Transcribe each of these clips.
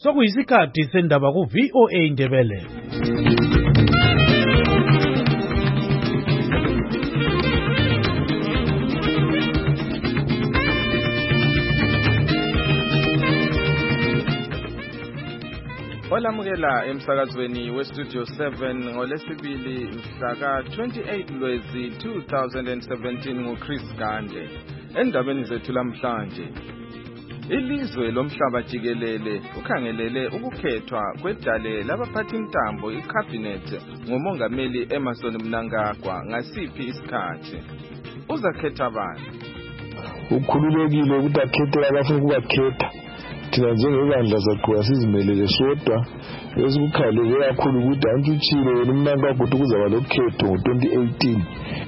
Sokuyisikhathi sendaba ku VOA Indebele. Olamukela emsakazweni weStudio 7 ngolesibili mhla ka-28 Lwezi 2017 nguChris Gande. Endabeni zethu lamhlanje, ilizwe lomhlaba jikelele ukhangelele ukukhethwa kwedale labaphathintambo iCabinet ngumongameli Emmerson Mnangagwa ngasiphi isikhathi. Uzakhetha bani? Ukhululekile ukuthi akhethe abafuna ukubakhetha. Thina njengebandla saqhubeka sizimelele sodwa esikukhalele kakhulu ukuthi antshutshile wena uMnangagwa ukuthi kuzaba lokhetho ngo-2018.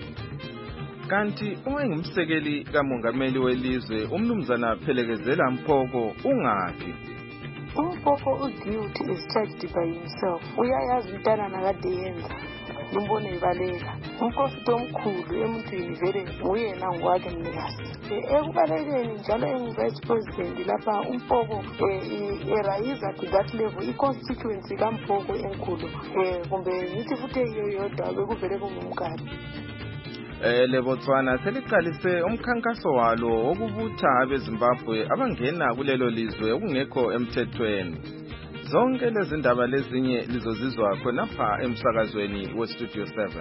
Kanti owayengumsekeli kamongameli welizwe umnumzana Phelekezela Mphoko ungaphi? Mphoko uguilty is charged by himself. Uyayazi umntana nakade yenza lumbone ibaleka umprofiti omkhulu emuntwini vele nguyena ngwakhe mnikazi ekubalekeni njalo engu-vice president lapha uMphoko erayiza to that level i-constituency kaMphoko enkulu kumbe ngithi futhi eyiyo yodwa bekuvele kungumkali. LeBotswana seliqalise umkhankaso walo wokubutha abeZimbabwe abangena kulelo lizwe okungekho emthethweni. Zonke lezi ndaba lezinye lizozizwa khonapha emsakazweni weStudio 7.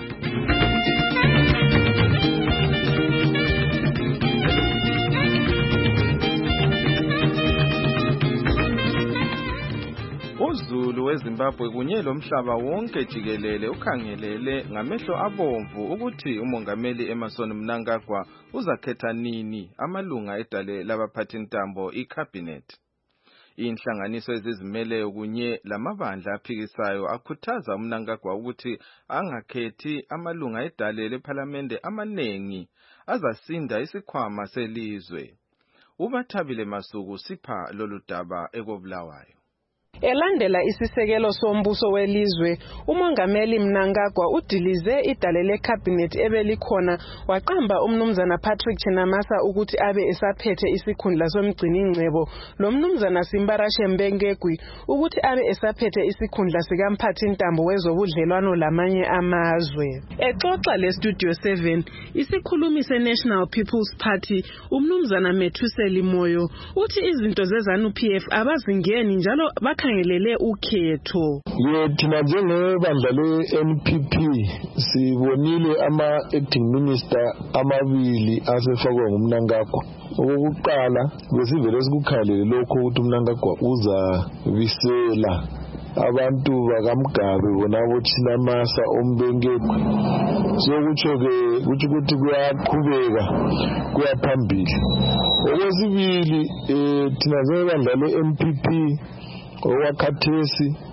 Uzulu weZimbabwe kunye lomhlaba wonke jikelele ukhangelele ngamehlo abomvu ukuthi umongameli Emmerson Mnangagwa uzakhetha nini amalunga edale labaphathintambo iCabinet. Inhlanganiso ezizimeleyo kunye lamabandla aphikisayo akhuthaza uMnangagwa ukuthi angakhethi amalunga edale lePhalamende amanengi azasinda isikhwama selizwe. uBathabile Masuku sipha lolu daba ekobulawayo. Elandela isisekelo sombuso welizwe, umongameli Mnangagwa udilize idale leCabinet ebelikhona waqamba umnumzana Patrick Chinamasa ukuthi abe esaphethe isikhundla somgciningcebo lomnumzana Simbarashe Mbengegwi ukuthi abe esaphethe isikhundla sikamphathintambo wezobudlelwano lamanye amazwe. Exoxa leStudio 7, isikhulumi seNational People's Party umnumzana Methuseli Moyo uthi izinto zeZANU-PF abazingeni njalo bakhangelele ukhetho. Thina njengebandla le-NPP sibonile ama-acting minister amabili asefakwa nguMnangagwa. Okokuqala besivele sikukhalele lokho ukuthi uMnangagwa uzabisela abantu bakaMgabe bonabo Chinamasa oMbengegwi. Sokutsho-ke kuthi kuyaqhubeka kuyaphambili. Okwesibili thina njengebandla le-NPP okwakhathesi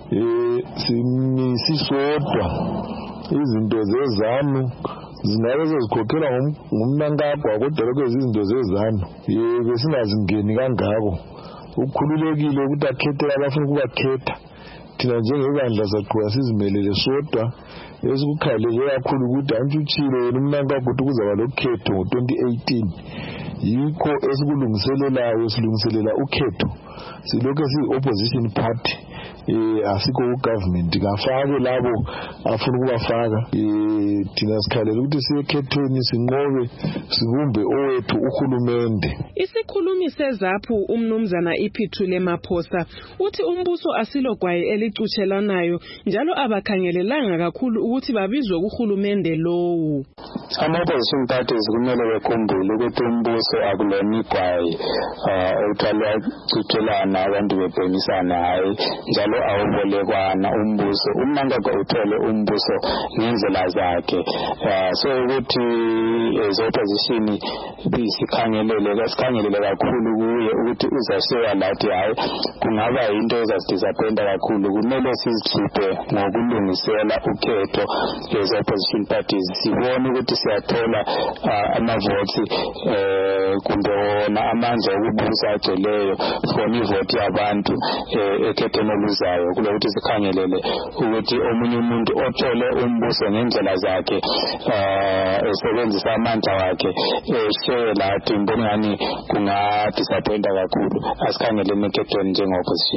sisodwa izinto zezanu zingabe sezikhokhelwa nguMnangagwa kodwa lokho izinto zezanu besingazingeni kangako. Ukhululekile ukuthi akhethe abafuna ukubakhetha. Thina njengebandla saqhubeka sizimelele sodwa esikukhalele kakhulu ukuthi antshutshile wena uMnangagwa ukuthi kuzaba lokhetho ngo-2018. Yikho esikulungiselelayo silungiselela ukhetho. Silokho si-opposition party asikho ugovernment kafake labo afuna ukubafaka. Thina sikhalela ukuthi siyekhethweni sinqobe sibumbe owethu uhulumende. Isikhulumi seZAPHU umnumzana Iphithule Maphosa uthi umbuso asilogwaye elicutshelanayo njalo abakhangelelanga kakhulu ukuthi babizwe kuhulumende lowu. Ama-opposition parties kumele bekhumbule ukuthi umbuso akulona igwayi ekuthwalwa cutshelana abantu bebhonisana hayi njalo awubolekwana umbuso. uMnangagwa uthole umbuso ngendlela zakhe. So ukuthi as-opposition sikhangelele kakhulu kuye ukuthi uzasheya lathi hayi kungaba yinto ezasidisappointa kakhulu. Kumele sizikhiphe ngokulungisela ukhetho as-opposition parties sibone ukuthi siyathola amavoti kumbe wona amandla okubusa agcweleyo from ivoti yabantu ekhetheni oluzayo kulokuthi sikhangelele ukuthi omunye umuntu othole umbuso ngendlela zakhe esebenzisa amandla wakhe share lathi mbona ngani kungadisappointa kakhulu. Asikhangeleni ekhethweni njenge-opposition.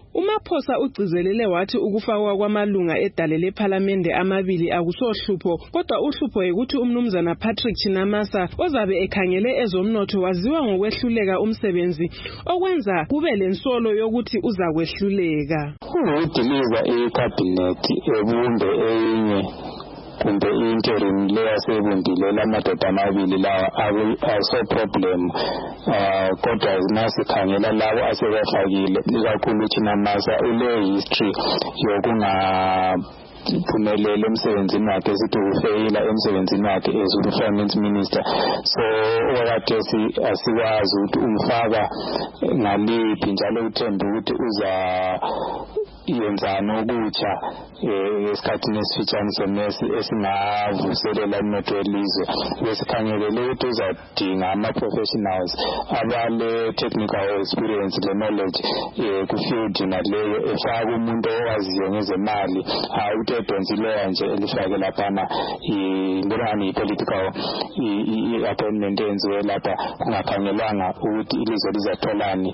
uMaphosa ugcizelele wathi ukufakwa kwamalunga edale lephalamende amabili akusohlupho kodwa uhlupho ukuthi umnumzana Patrick Chinamasa ozabe ekhangele ezomnotho waziwa ngokwehluleka umsebenzi okwenza kube lensolo yokuthi uzakwehluleka. Udiliva ecabinet ebumbe enye kumbe interim leyasebundile amadoda amabili lawa aso problem kodwa nasikhangela labo asebefakile ikakhulu Chinamasa ule history yokunga phumelele emsebenzini wakhe sithi ufeyila emsebenzini wakhe as finance minister so wakati asikwazi ukuthi umfaka ngaliphi njalo uthemba ukuthi uza yenzana okutsha esikhathini esifitshane somesi esingavuselela umnotho welizwe besikhangelele ukuthi uzadinga ama-professionals abale technical experience le knowledge ku-field naleyo efaka umuntu owaziyo ngezemali ukuthi edonsileyo nje elifake laphana ngibona i-political i-appointment enziwe lapha kungakhangelanga ukuthi ilizwe lizatholani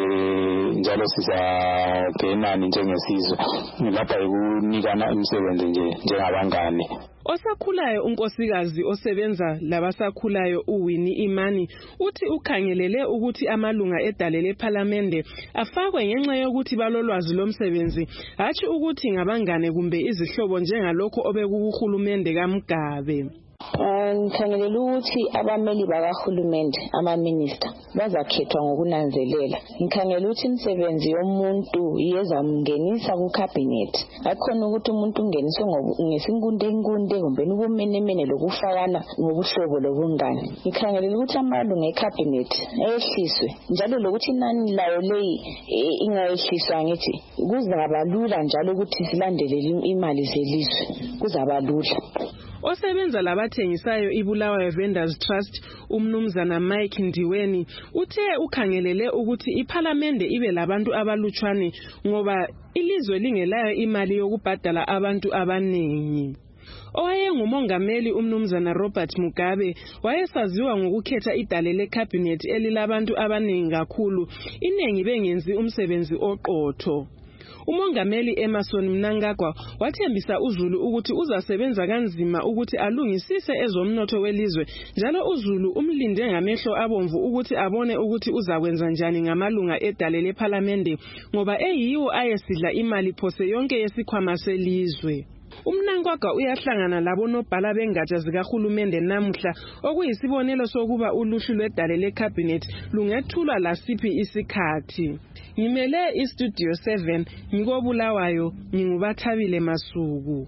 njalo sizagenani njengesizwe lapha ikunikana imisebenzi nje njengabangane. Osakhulayo unkosikazi osebenza labasakhulayo uWinnie Imani uthi ukhangelele ukuthi amalunga edale lephalamende afakwe ngenxa yokuthi balolwazi lomsebenzi hathi ukuthi ngabangane kumbe izihlobo njengalokho obekuhulumende kaMgabe. Ngikhangelela ukuthi abameli bakahulumende ama-minister bazakhethwa ngokunanzelela. Ngikhangela ukuthi imisebenzi yomuntu iyezamngenisa ku-cabinet. Akukhona ukuthi umuntu ungeniswe ngesinkunde kumbe ubumenemene lokufakana ngobuhlobo lobungane. Ngikhangelela ukuthi amalunga e-cabinet ehliswe njalo lokuthi inani layo leyi ingayehliswa ngithi kuzaba lula njalo ukuthi silandele imali zelizwe kuzaba lula. Osebenza labathengisayo iBulawayo Vendors Trust umnumzana Mike Ndiweni uthe ukhangelele ukuthi iPhalamende ibe labantu abalutshwane ngoba ilizwe lingelayo imali yokubhadala abantu abaningi. Owayengumongameli umnumzana Robert Mugabe wayesaziwa ngokukhetha idale lecabinet elilabantu abaningi kakhulu inengi bengenzi umsebenzi oqotho. Umongameli Emmerson Mnangagwa wathembisa uZulu ukuthi uzasebenza kanzima ukuthi alungisise ezomnotho welizwe njalo uZulu umlinde ngamehlo abomvu ukuthi abone ukuthi uzakwenza njani ngamalunga edale lephalamende ngoba eyiwo ayesidla imali phose yonke yesikhwama selizwe. Umnangagwa uyahlangana labonobhala bengatsha zikahulumende namuhla okuyisibonelo sokuba uluhlu lwedale lecabinet lungethulwa lasiphi isikhathi. Ngimele iStudio 7 ngikobulawayo ngingubathabile Masuku.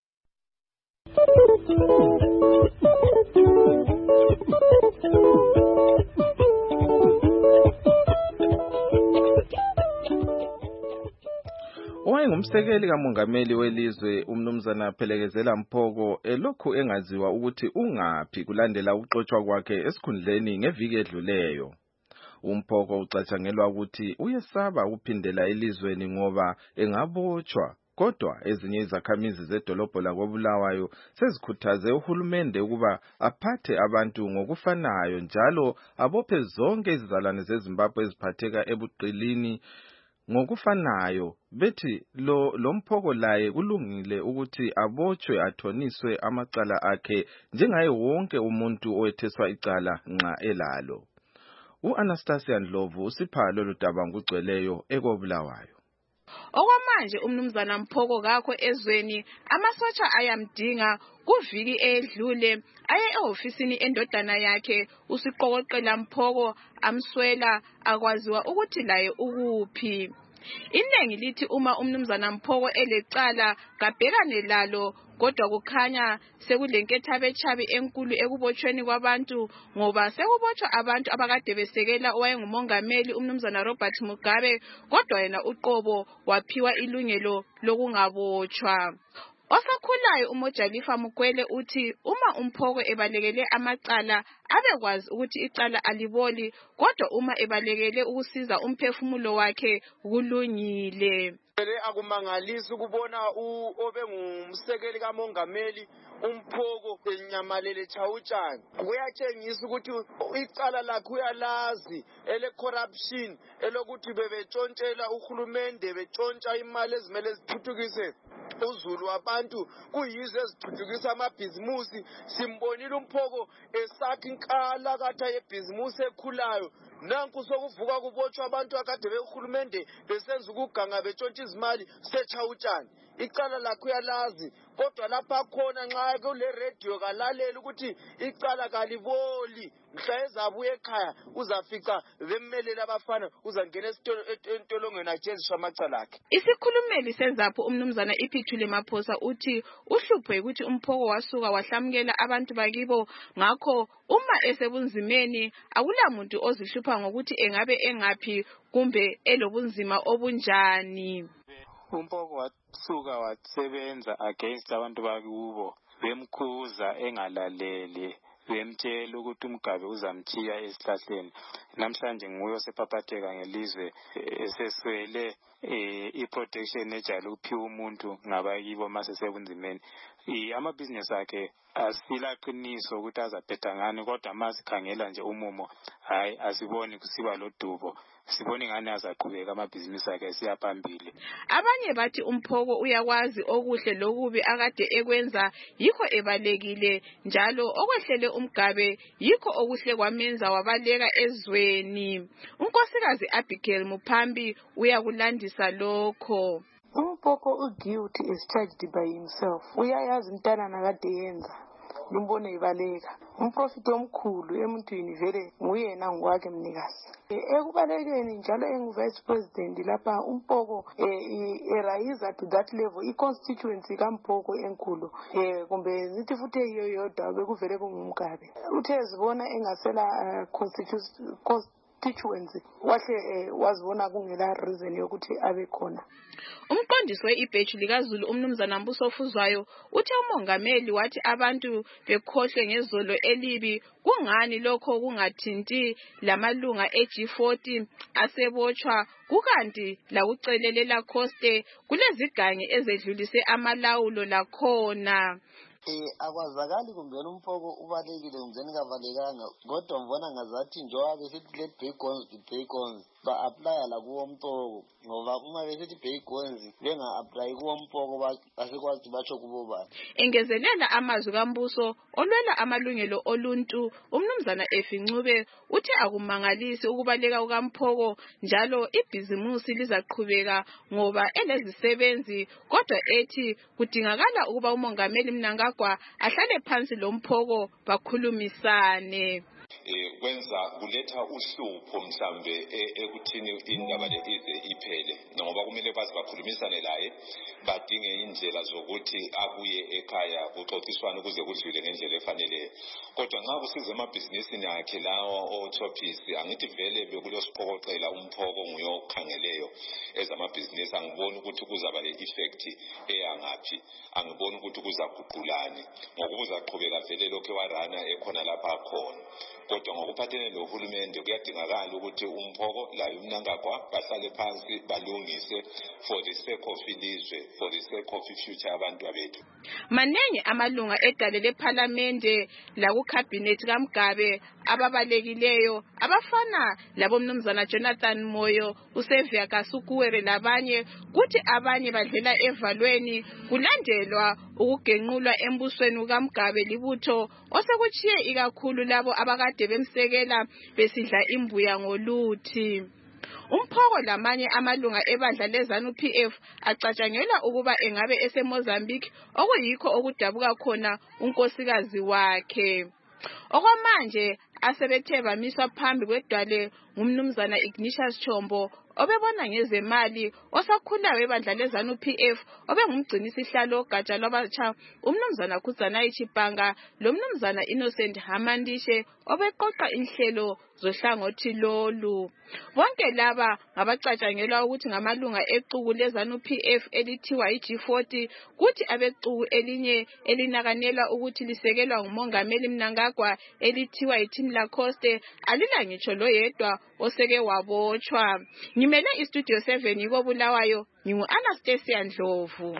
Owayengumsekeli kamongameli welizwe umnumzana Phelekezela Mphoko elokhu engaziwa ukuthi ungaphi kulandela ukuxotshwa kwakhe esikhundleni ngeviki edluleyo. Umphoko ucatshangelwa ukuthi uyesaba ukuphindela elizweni ngoba engabotshwa kodwa ezinye izakhamizi zedolobho lakoBulawayo sezikhuthaze uhulumende ukuba aphathe abantu ngokufanayo njalo abophe zonke izizalwane zeZimbabwe eziphatheka ebuqilini ngokufanayo. Bethi lo Mphoko laye kulungile ukuthi abotshwe athoniswe amacala akhe njengaye wonke umuntu owetheswa icala nxa elalo. U-Anastasia Ndlovu usipha lolu daba ngugcweleyo ekobulawayo. Okwamanje umnumzana Mphoko kakho ezweni amasotsha ayamdinga kuviki edlule aye ehofisini endodana yakhe usiqokoqela Mphoko amswela akwaziwa ukuthi laye ukuphi. Inengi lithi uma umnumzana Mphoko elecala kabhekane lalo kodwa kukhanya sekulenkethabetshabi enkulu ekubotshweni kwabantu ngoba sekubotshwa abantu abakade besekela owayengumongameli umnumzana Robert Mugabe kodwa yena uqobo waphiwa ilungelo lokungabotshwa. Osakhulayo uMojalifa Mukwele uthi uma uMphoko ebalekele amacala abekwazi ukuthi icala aliboli kodwa uma ebalekele ukusiza umphefumulo wakhe kulungile. Akumangalisi ukubona obengumsekeli kamongameli uMphoko enyamalele Chawuchani. Kuyatshengisa ukuthi icala lakhe uyalazi ele corruption elokuthi bebetshontshela uhulumende betshontsha imali ezimele zithuthukise uZulu wabantu kuyizo ezithuthukisa amabhizimusi. Simbonile uMphoko esakha inkalakatha yebhizimusi ekhulayo. Nanku sokuvuka kubotshwa abantu akade behulumende besenza ukuganga betshontsha izimali seChawuchani. Icala lakhe uyalazi kodwa lapha khona nxa kule radio kalalela ukuthi icala kaliboli mhla ezabuya ekhaya uzafica bemelela abafana uzangena entolongweni ajeziswa amacala akhe. Isikhulumeli senzapho umnumzana Iphithule Maphosa uthi uhlupho ukuthi uMphoko wasuka wahlamukela abantu bakibo ngakho uma esebunzimeni akulamuntu ozihlupha ngokuthi engabe engaphi kumbe elobunzima obunjani. uMphoko wasuka wasebenza against abantu bakubo bemkhuza engalaleli bemtshela ukuthi uMgabe uzamthiya esihlahleni. Namhlanje nguye osephapatheka ngelizwe eseswele iprotection ejayele ukuphiwa umuntu ngabakibo mase sebunzimeni. Amabhizinesi akhe asilaqiniso ukuthi azaphetha ngani kodwa masikhangela nje umumo hayi asiboni kusiba lodubo. Sibone ngani azaqhubeka amabhizinisi akhe siya phambili. Abanye bathi uMphoko uyakwazi okuhle lokubi akade ekwenza yikho ebalekile njalo okwehlele uMgabe yikho okuhle kwamenza wabaleka ezweni. uNkosikazi Abigail Muphambi uyakulandisa lokho. uMphoko uguilty is charged by himself. Uyayazi mntanana kade yenza lumbone ibaleka. Umprofiti omkhulu emuntwini vele nguyena ngwakhe mnikazi. Ekubalekeni njalo engu-vice president lapha uMphoko erayiza to that level i-constituency kaMphoko enkulu kumbe zithi futhi eyiyo yodwa bekuvele kungumgabe. Uthe ezibona engasela constituency wahle wazibona kungela reason yokuthi abe khona. Umqondisi we-ibheji likaZulu umnumzana Mbuso Ofuzwayo uthe umongameli wathi abantu bekhohle ngezolo elibi kungani lokho kungathinti lamalunga eG40 asebotshwa kukanti lakucelelela Khoste kulezigange ezedlulise amalawulo lakhona. Akwazakali kumbeni uMphoko ubalekile ngizeni kavalekanga kodwa mbona ngazathi njengoba besithi let bacons to bacons ba-aplya la kuwo uMphoko ngoba uma besithi bacons benga-aplayi kuwo uMphoko asikwazi batsho kubo bani. Engezelela amazwi kaMbuso olwela amalungelo oluntu umnumzana Efincube uthi akumangalisi ukubaleka kukaMphoko njalo ibhizimusi lizaqhubeka ngoba elezisebenzi kodwa ethi kudingakala ukuba umongameli Mnangagwa ahlale phansi loMphoko bakhulumisane. Kwenza kuletha uhlupho mhlambe ekuthini indaba le ize iphele ngoba kumele bakhulumisane laye badinge indlela zokuthi abuye ekhaya kuxoxiswane ukuze kudlule ngendlela efaneleyo. Kodwa nxa kusiza emabhizinisini akhe lawo oThophisi angithi vele bekulosiqokoqela uMphoko nguye okhangeleyo ezamabhizinisi. Angiboni ukuthi kuzaba le effect eyangaphi, angiboni ukuthi kuzaguqulani ngoba kuzaqhubeka vele lokho warana ekhona lapha khona. Kodwa ngokuphathene lohulumende kuyadingakala ukuthi uMphoko laye uMnangagwa bahlale phansi balungise for the sake of ilizwe, for the sake of future abantu abethu. Manengi amalunga edale leParliament la ku cabinet kaMgabe ababalekileyo abafana labo mnumzana Jonathan Moyo, uSevia Kasukuwere labanye kuthi abanye badlela evalweni kulandelwa ukugenqulwa embusweni kaMgabe libutho osekuchiye ikakhulu labo abakade bemsekela besidla imbuya ngoluthi. uMphoko lamanye amalunga ebandla leZANU-PF acatshangela ukuba engabe eseMozambique okuyikho okudabuka khona unkosikazi wakhe. Okwamanje asebethe bamiswa phambi kwedwale ngumnumzana Ignatius Chombo obebona ngezemali osakhulayo ebandla leZANU-PF obengumgcinisihlalo ogatsha lwabatsha umnumzana Khudzanayi Chipanga lomnumzana Innocent Hamandishe obeqoqa inhlelo zohlangothi lolu. Bonke laba ngabacatshangelwa ukuthi ngamalunga exuku leZANU-PF elithiwa iG40, kuthi abexuku elinye elinakanelwa ukuthi lisekelwa nguMongameli Mnangagwa elithiwa iTeam Lacoste alila ngitsho loyedwa oseke wabotshwa. Ngimele iStudio 7 yiko Bulawayo, ngingu-Anastasia Ndlovu.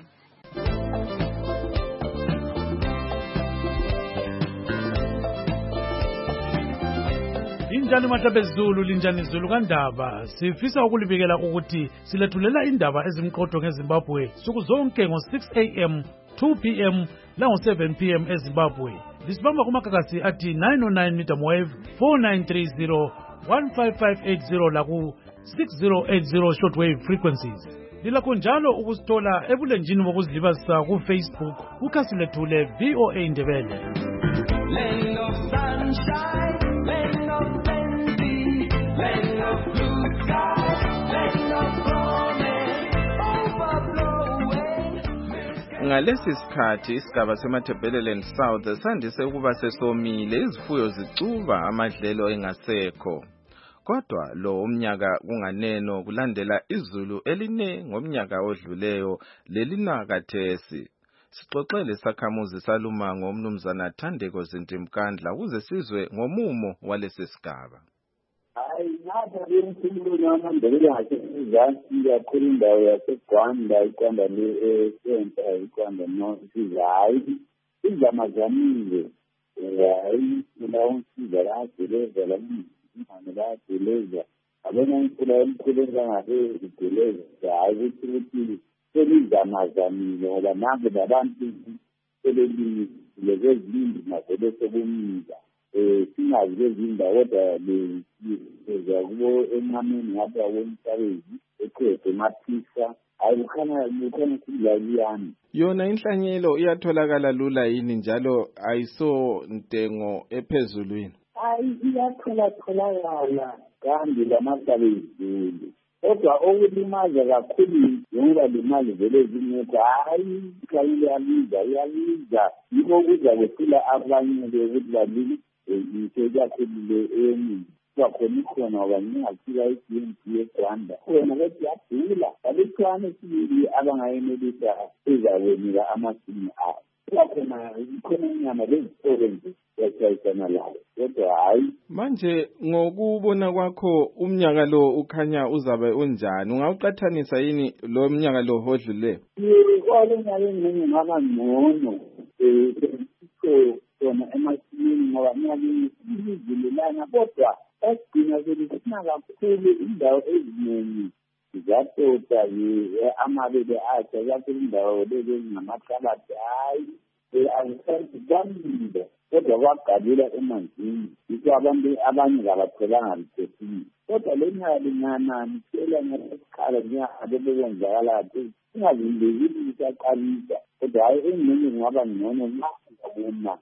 Linjani Matlabe Zulu, linjani Zulu kaNdaba. Sifisa ukulibikela ukuthi silethulela indaba ezimqotho ngeZimbabwe suku zonke ngo-6 am, 2 pm lango-7 pm eZimbabwe. Lisibamba kumakakasi athi 909 medium wave, 4930, 15580 laku 6080 shortwave frequencies. Lilakho njalo ukusithola ebulenjini bokuzilibazisa ku-Facebook kukhasi lethu le-VOA Ndebele. Land of sunshine, land of plenty, land of blue sky, land of promise, overflowing. Ngalesi sikhathi isigaba seMatabeleland South sandise ukuba sesomile, izifuyo zicuba, amadlelo engasekho. Kodwa lo umnyaka kunganeno kulandela izulu eline ngomnyaka odluleyo lelina kathesi. Sixoxele sakhamuzi salumango uMnumzana Thandeko Zintimkandla ukuze sizwe ngomumo walesi sigaba. Ngapha bemkhulu namandebele ngaseSizasi kakhulu indawo yaseGwanda, iqanda le-Center, iqanda no-Sizayi. Izamazamile, hayi, unsiza ladeleza lamane ladeleza. Abona imfula emkhulu engangabe zideleza, hayi ukuthi selizamazamile ngoba nange labantu sebelile kwezilindi navele sekumila. Singazi lezindawo kodwa leza kubo enqameni ngathi awomsabezi eqede emaphisa, hayi kukhanya silayani. Yona inhlanyelo iyatholakala lula yini njalo ayiso ntengo ephezulwini? Hayi iyatholakala kambi lamasabezulu. Kodwa okulimaza kakhulu ngoba limali vele zingekho, hayi ikhayile iyaliza yiko kuza kwehlula abanye ukuthi balile kakhulu eni kwakhona ikhona ngoba ngingafika i-DMP eGwanda khona kodwa yadula balithwane sibili abangayenelisa ezakwenika amasimu abo. Kwakhona ikhona inyama lezitolo nje yashayisana layo kodwa hayi. Manje ngokubona kwakho umnyaka lo ukhanya uzabe unjani? Ungawuqathanisa yini lo mnyaka lo hodlule? Kwalo nyaka ngingaba ngcono khona emasimini ngoba nyakeni izilelana kodwa esigcina selisina kakhulu indawo eziningi zatota amabele akhe kakhulu indawo lezi ezingamakalabi, hayi azisayibamile kodwa kwagabula emanzini yikho abantu abanye kabatholanga liphefumula. Kodwa le nyaka linganani tshela ngesikhala njengabe bekwenzakala kathi singazindekile isaqalisa kodwa hayi engxenye kungaba ngcono nxa ngabona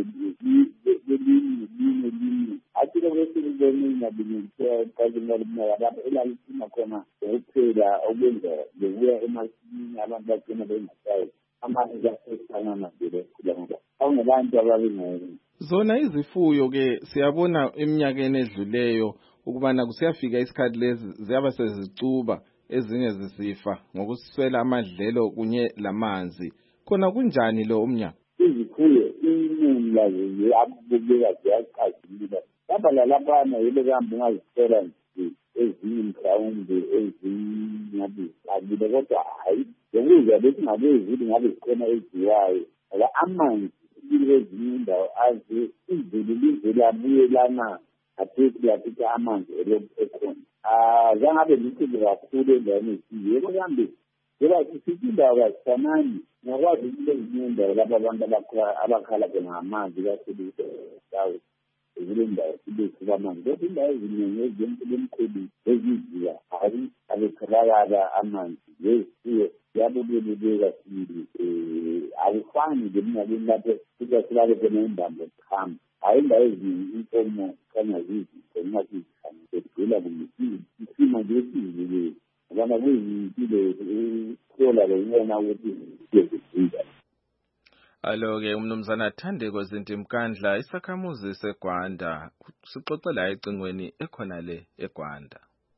linye athi lokwesilibone ngabingealinga lapho elalisima khona ukuphela okwenza lokuya emasimini abantu bagcina bengasayi amanye asesana navele khula ngoba awungabantu ababengayini. Zona izifuyo-ke siyabona eminyakeni edluleyo ukubana kusiyafika isikhathi lezi ziyaba sezicuba, ezinye zisifa ngokuswela amadlelo kunye lamanzi. Khona kunjani lo umnyaka? Izifuyo iningi lazo ziyabukeka ziyakhazimula lapha lalaphana yile kambe ungazithola nje ezinye mhlawumbe ezingabe zikhabile kodwa hayi lokudla besingabezile ngabe zikhona eziwayo ngoba amanzi ezinye indawo aze izulu lize labuyelana athethi lapho amanzi ekhona. Zangabe likhulu kakhulu endaweni esiyo yebo kambe ngoba sisithi indawo kazifanani ngakwazi ukuthi ezinye indawo lapho abantu abakhala khona ngamanzi kakhulu kule ndawo sibesuka amanzi kodwa indawo eziningi ezempilo emkhulu eziziwa hayi abetholakala amanzi lezifuyo ziyabubeleleka sibili akufani leminyakeni lapho silabe khona imbambo zikhamba hayi indawo eziningi inkomo khanya zizikho nxa sizikhambe sedlula kumbe isimo nje esizilele abana kuyimpilo ukuhlola lokubona ukuthi zizizwa. Alo-ke umnumzana Thandeko Zintimkandla isakhamuzi seGwanda sixoxela ecingweni ekhona le eGwanda.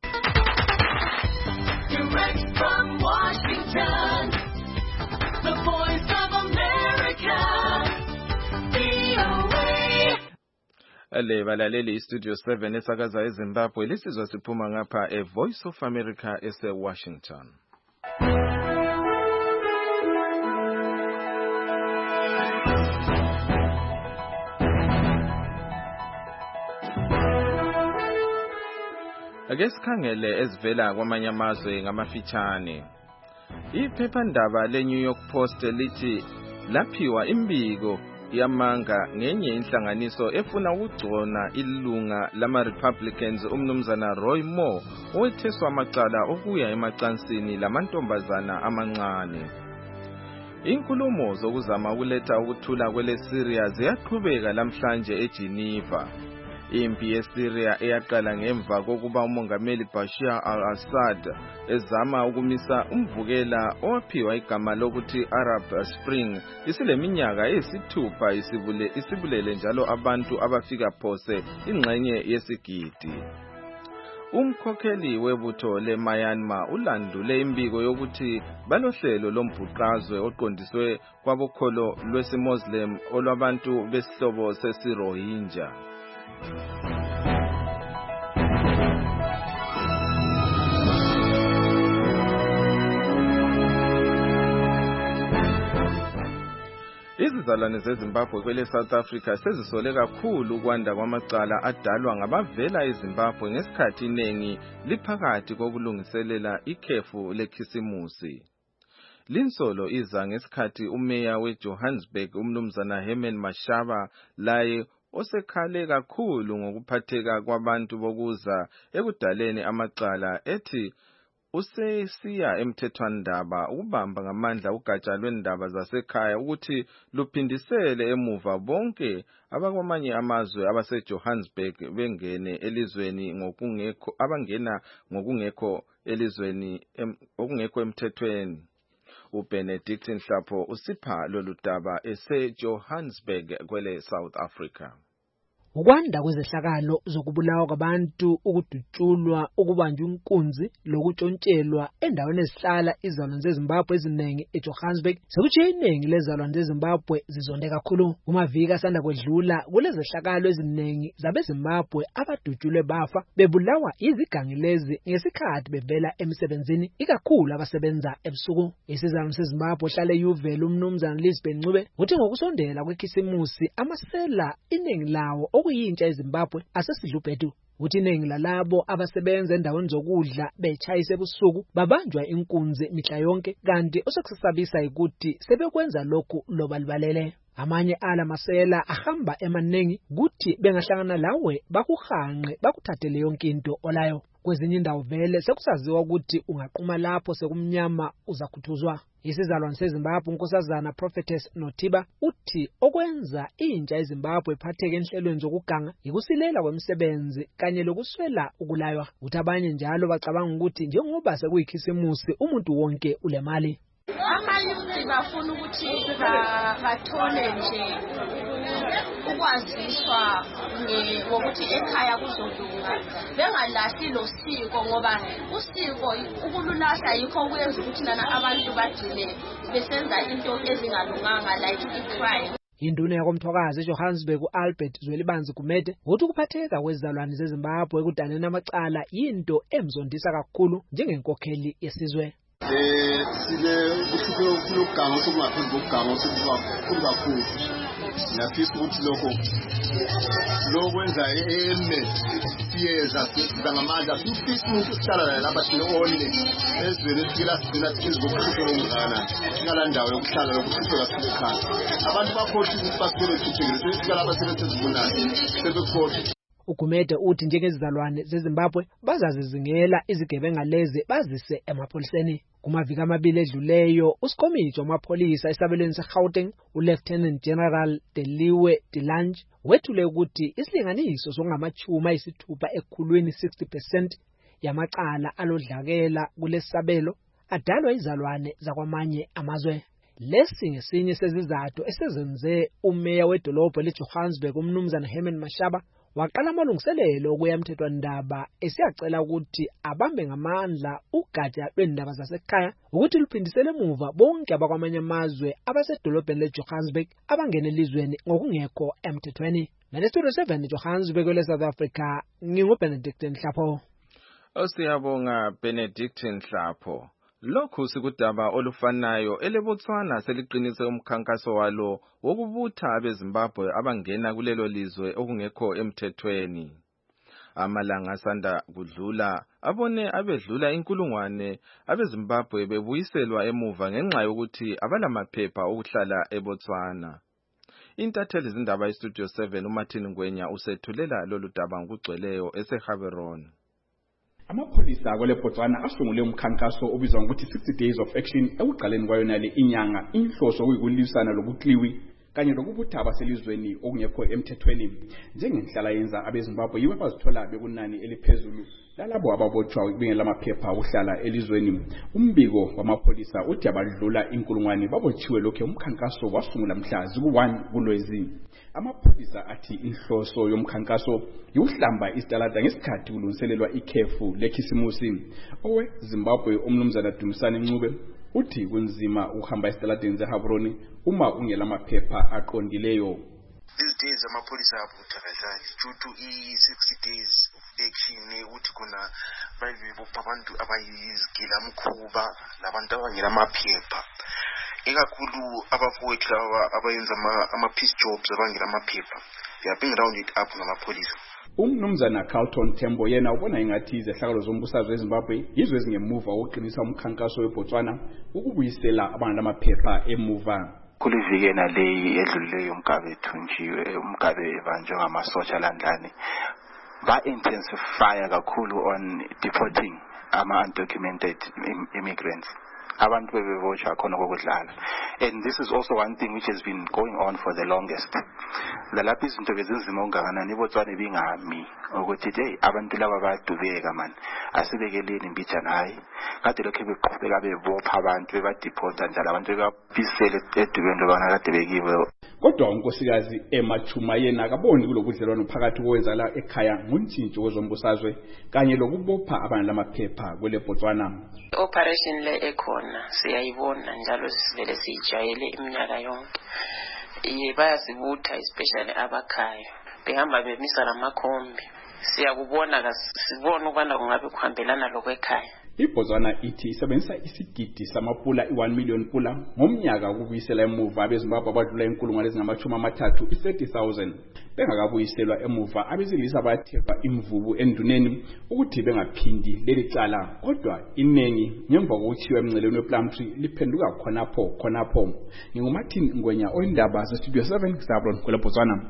Direct from Washington, the voice of America, VOA. Ale balaleli istudio 7 esakaza eZimbabwe lisizwa siphuma ngapha eVoice of America ese-Washington. Ake sikhangele ezivela kwamanye amazwe ngamafitshane. Iphephandaba leNew York Post lithi laphiwa imbiko yamanga ngenye inhlanganiso efuna ukugcona ilunga lama-Republicans umnumzana Roy Moore owetheswa amacala okuya emacansini lamantombazana amancane. Inkulumo zokuzama ukuletha ukuthula kweleSyria ziyaqhubeka lamhlanje eGeneva. Impi yeSyria eyaqala ngemva kokuba umongameli Bashar al-Assad ezama ukumisa umvukela owaphiwa igama lokuthi Arab Spring isileminyaka eyisithupha isibulele njalo abantu abafika phose ingxenye yesigidi. Umkhokheli webutho leMyanmar ulandule imbiko yokuthi balohlelo lombhuqazwe oqondiswe kwabokholo lwesiMuslim olwabantu besihlobo sesiRohingya. Izizalwane zeZimbabwe kwele South Africa sezisole kakhulu ukwanda kwamacala adalwa ngabavela eZimbabwe ngesikhathi iningi liphakathi kokulungiselela ikhefu lekhisimusi. Linsolo iza ngesikhathi umeya weJohannesburg umnumzana Herman Mashaba laye osekhale kakhulu ngokuphatheka kwabantu bokuza ekudaleni amacala ethi usesiya emthethwandaba ukubamba ngamandla ugatsha lwendaba zasekhaya ukuthi luphindisele emuva bonke abakwamanye amazwe abaseJohannesburg bengene elizweni ngokungekho abangena ngokungekho elizweni okungekho emthethweni. uBenedict Nhlapho usipha lolu daba eseJohannesburg kwele South Africa. Ukwanda kwezehlakalo zokubulawa kwabantu, ukudutshulwa, ukubanjwa inkunzi lokuntshontshelwa endaweni ezihlala izalwane zeZimbabwe eziningi eJohannesburg sekutshiye iningi lezalwane zeZimbabwe zizonde kakhulu. Umaviki asanda kwedlula kulezehlakalo eziningi zabeZimbabwe abadutshulwe bafa bebulawa izigangi lezi ngesikhathi bevela emsebenzini, ikakhulu abasebenza ebusuku. Isizalwane seZimbabwe hlale yuvela umnumzana Lisbeth Ncube uthi ngokusondela kwekhisimusi amasela iningi lawo okuyintsha eZimbabwe asesidlubhedu. Uthi iningi lalabo abasebenza endaweni zokudla betshayise ebusuku babanjwa inkunzi mihla yonke, kanti osokusabisa ukuthi sebekwenza lokhu lobalibalele. Amanye ala masela ahamba emaningi kuthi bengahlangana lawe bakuhanqe bakuthathele yonke into olayo. Kwezinye indawo vele sekusaziwa ukuthi ungaqhuma lapho sekumnyama uzakhuthuzwa. Isizalwane seZimbabwe unkosazana Prophetess Nothiba uthi okwenza intsha eZimbabwe iphatheke enhlelweni zokuganga ikusilela kwemisebenzi kanye lokuswela ukulaywa. Uthi abanye njalo bacabanga ukuthi njengoba sekuyikhisimusi umuntu wonke ulemali. Amayuthi bafuna ukuthi bathole nje ukwaziswa ngokuthi ekhaya kuzolunga, bengalahli lo siko ngoba usiko ukululahla yikho kwenza ukuthi nana abantu bagcine besenza into ezingalunganga like i-crime. Induna yakomthwakazi eJohannesburg uAlbert Zwelibanzi Gumede uthi ukuphatheka kwezalwane zeZimbabwe ekudaneni amacala yinto emzondisa kakhulu njengenkokheli yesizwe. Sile kusuke kuluganga sokungaphezulu kokuganga sokuba kakhulu. Nafisa ukuthi lokwenza siyeza zangamandla sifisa umuntu uhlala lapha sinoonile ezweni esikela sigcina sizokuhlala ngala ndawo yokuhlala lokuhlala sisekhaya. Abantu bakhohle ukuthi basibele sithekile sesikala abasebenza ezibunani sebekhohle. Ugumede uthi njengezizalwane zeZimbabwe bazazizingela izigebenga lezi bazise emapholiseni. Kumaviki amabili edluleyo uSikomiti wamapholisa esabelweni seGauteng uLieutenant General Deliwe Dilange wethule ukuthi isilinganiso sokungamachuma ayisithupha ekhulwini 60% yamacala alodlakela kulesabelo adalwa izalwane zakwamanye amazwe. Lesi ngesinye sezizathu esezenze umeya wedolobha leJohannesburg umnumzana Herman Mashaba waqala amalungiselelo okuya emthethwandaba esiyacela ukuthi abambe ngamandla ugatsha lwendaba zasekhaya ukuthi luphindisele emuva bonke abakwamanye amazwe abasedolobheni leJohannesburg abangena elizweni ngokungekho emthethweni. Studio 7 Johannesburg leSouth Africa, nginguBenedict Nhlapho. Siyabonga Benedict Nhlapho. Lokhu sikudaba olufanayo eleBotswana seliqinise umkhankaso walo wokubutha abeZimbabwe abangena kulelo lizwe okungekho emthethweni. Amalanga asanda kudlula abone abedlula inkulungwane abeZimbabwe bebuyiselwa emuva ngenxa yokuthi abalamaphepha okuhlala eBotswana. Intatheli zindaba iStudio 7 uMartin Ngwenya usethulela lolu daba ngokugcweleyo eseHaveron. Amapholisa kwele Botswana asungule umkhankaso obizwa ngokuthi 60 Days of Action ekuqaleni kwayona le inyanga inhloso kuyikulisana lobukliwi kanye lokubutha abaselizweni okungekho emthethweni njengenhlala yenza abeZimbabwe yibo bazithola bekunani eliphezulu lalabo ababotshwa bengelamaphepha okuhlala elizweni. Umbiko wamapholisa uthi abadlula inkulungwane babotshiwe lokho umkhankaso wasungula mhla ziku-1 kuLwezi. Amapholisa athi inhloso yomkhankaso yuhlamba isitalada ngesikhathi kulungiselelwa ikhefu lekhisimusi. OweZimbabwe umnumzana Dumisani Ncube uthi kunzima ukuhamba esitaladeni zeHavroni uma ungelamaphepha aqondileyo. These days amapholisa abutha kahlali due to i-60 days of action ukuthi kuna bayibopha abantu abayizigila mkhuba labantu abangelamaphepha. Ikakhulu abafowethu laba abayenza ama-peace jobs abangelamaphepha. They are being rounded up ngamapholisa. Umnumzana Carlton Tembo yena ubona ingathi izehlakalo zombusazwe eZimbabwe yizo ezingemuva wokuqinisa umkhankaso weBotswana ukubuyisela abantu amaphepha emuva. Kulivikena leyi edlulileyo umkabe thunjiwe umkabe ebanjwe ngamasotsha landlani ba-intensify kakhulu on deporting ama-undocumented immigrants. Abantu bebebotshwa khona kokudlala. And this is also one thing which has been going on for the longest. Lalapho izinto bezinzima okungakanani iBotswana ibingami ukuthi hey abantu laba bayadubeka man asibekeleni mbijana hayi kade lokho beqhubeka bebopha abantu bebadeporta njalo abantu bebabisele edubeni lokana kade bekiwe. Kodwa unkosikazi Emachuma yena akaboni kulobudlelwano phakathi kowenzala ekhaya ngontshintsho wezombusazwe kanye lokubopha abantu lamaphepha kwele Botswana. Operation le ekhona siyayibona njalo sivele siyijayele iminyaka yonke. Bayasibutha especially abakhaya behamba bemisa lamakhombi siyakubona sibona ukubana kungabe kuhambelana lokwekhaya. iBotswana ithi isebenzisa isigidi samapula i1 million pula ngomnyaka ukubuyisela emuva abeZimbabwe abadlula inkulungwane ezingama-30 i-30,000 bengakabuyiselwa emuva. Abesilisa bayathepha imvubu enduneni ukuthi bengaphindi leli cala kodwa iningi ngemva kokuchiwa emnceleni wePlumtree liphenduka khonapho. NginguMartin Ngwenya oyindaba zeStudio 7 Sabron kwele Botswana.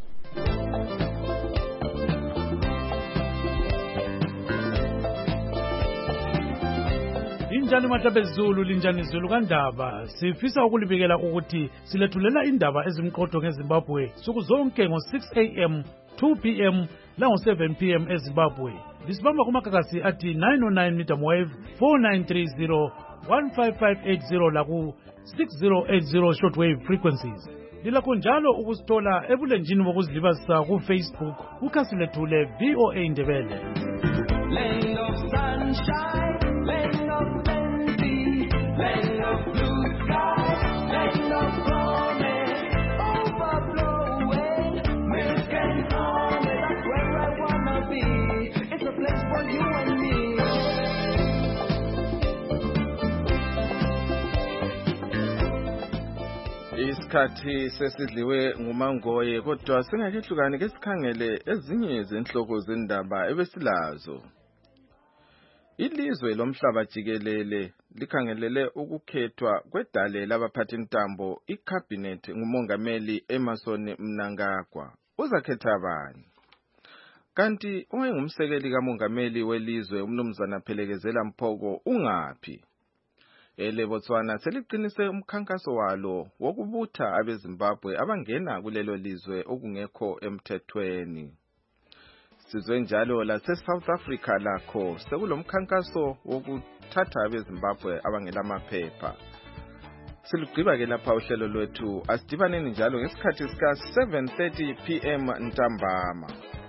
Linjani matabezulu linjani zulu kandaba sifisa ukulibikela ukuthi silethulela indaba ezimqotho ngeZimbabwe suku zonke ngo6 am 2 pm lango7 pm eZimbabwe. Lisibamba kumakakasi athi 909 medium wave 4930 15580 laku 6080 shortwave frequencies. Lilakho njalo ukusithola ebulenjini bokuzilibazisa ku Facebook kukhasi lethu le VOA Ndebele. Land of sunshine, land of plenty, land of blue sky, land of promise, overflowing, milk and honey. That's where I wanna be. It's a place for you and me. Isikhathi sesidliwe ngumangoye kodwa singakehlukani ke sikhangele ezinye izinhloko zendaba ebesilazo. Ilizwe lomhlaba jikelele likhangelele ukukhethwa kwedale labaphathintambo iCabinet ngumongameli Emmerson Mnangagwa. Uzakhetha bani? Kanti ongumsekeli kamongameli welizwe umnumzana Phelekezela Mphoko ungaphi? EleBotswana seliqinise umkhankaso walo wokubutha abeZimbabwe abangena kulelo lizwe okungekho emthethweni. Sizwe njalo laseSouth Africa lakho sekulomkhankaso wokuthatha abeZimbabwe abangelamaphepha. Silugqiba-ke lapha uhlelo lwethu. Asidibaneni njalo ngesikhathi sika 7:30 PM ntambama.